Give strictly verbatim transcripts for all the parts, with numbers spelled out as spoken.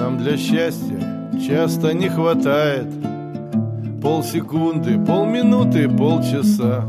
Нам для счастья часто не хватает полсекунды, полминуты, полчаса,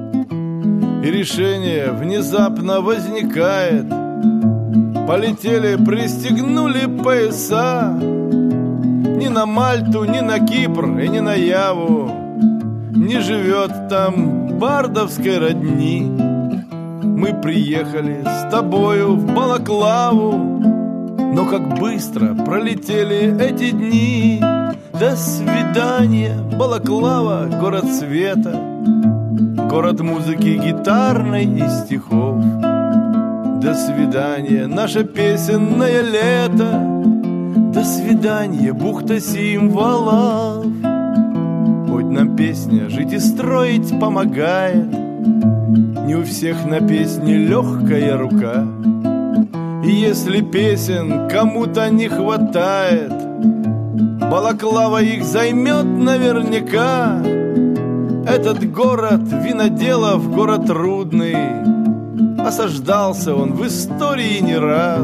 и решение внезапно возникает. Полетели, пристегнули пояса. Ни на Мальту, ни на Кипр и ни на Яву не живет там бардовской родни. Мы приехали с тобою в Балаклаву, но как быстро пролетели эти дни. До свидания, Балаклава, город света, город музыки гитарной и стихов. До свидания, наше песенное лето. До свидания, бухта символов. Хоть нам песня жить и строить помогает, не у всех на песне легкая рука. И если песен кому-то не хватает, Балаклава их займет наверняка. Этот город виноделов, город трудный, осаждался он в истории не раз.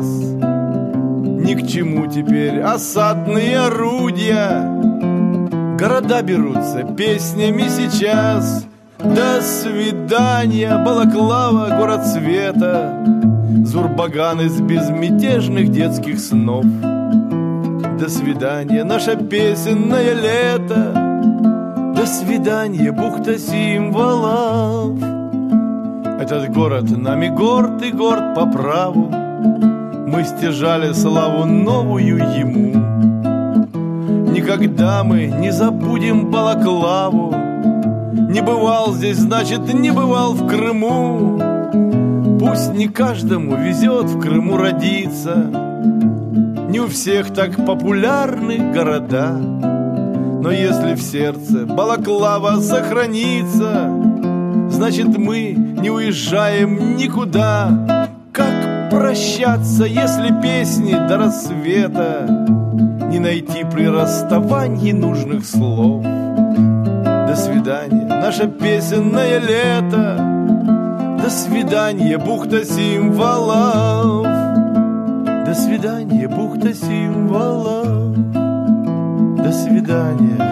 Ни к чему теперь осадные орудия, города берутся песнями сейчас. До свидания, Балаклава, город света, Зурбаган из безмятежных детских снов. До свидания, наше песенное лето. До свидания, бухта символов. Этот город нами горд и горд по праву. Мы стяжали славу новую ему. Никогда мы не забудем Балаклаву. Не бывал здесь, значит, не бывал в Крыму. Пусть не каждому везет в Крыму родиться, не у всех так популярны города. Но если в сердце Балаклава сохранится, значит, мы не уезжаем никуда. Как прощаться, если песни до рассвета не найти при расставании нужных слов? До свидания, наше песенное лето. До свидания, бухта символов. До свидания, бухта символов. До свидания.